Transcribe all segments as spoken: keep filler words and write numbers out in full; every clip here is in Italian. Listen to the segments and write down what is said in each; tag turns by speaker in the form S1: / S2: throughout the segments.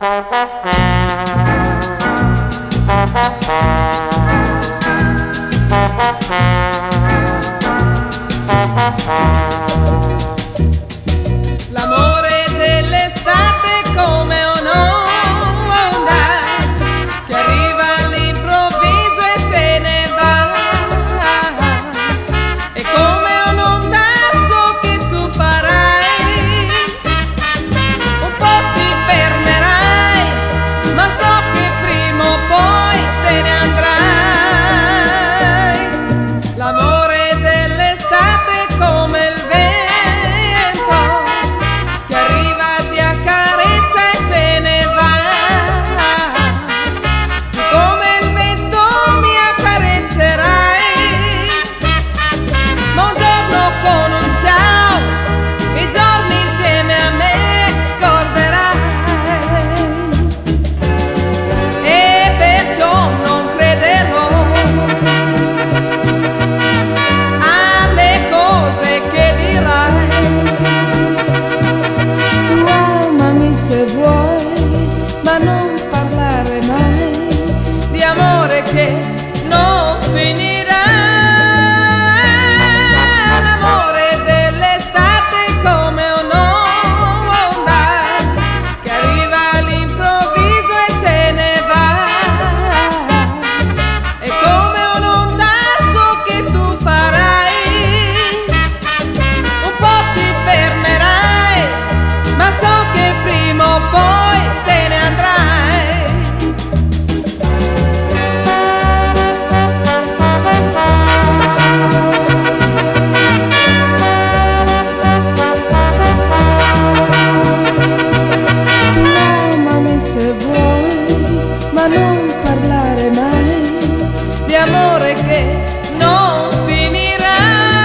S1: L'amore dell'estate come un'onda che arriva all'improvviso e se ne va. È come un'onda so che tu farai, un po' ti fermerai, ma so che prima o poi te ne andrai. L'amore dell'estate è come il vento che arriva, ti accarezza e se ne va. Tu come il vento mi accarezzerai, ma un giorno con un ciao i giorni insieme a me scorderai. E perciò non crederò alle cose che dirai. Tu amami se vuoi, ma non parlare mai di amore che non finirà. L'amore dell'estate è come un'onda che arriva all'improvviso e se ne va. È come un'onda so che tu farai, un po' ti fermerai, ma so che prima o poi te ne andrai. Tu amami se vuoi, ma non parlare mai di amore che non finirà.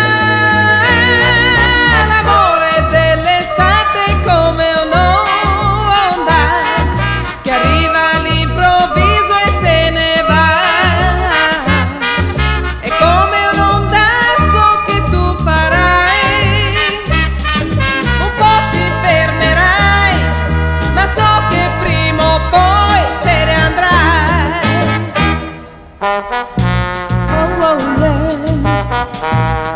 S1: L'amore dell'estate è come un'onda che arriva all'improvviso e se ne va. È come un'onda so che tu farai, un po' ti fermerai, ma so che prima o poi te ne andrai. Oh, oh, yeah.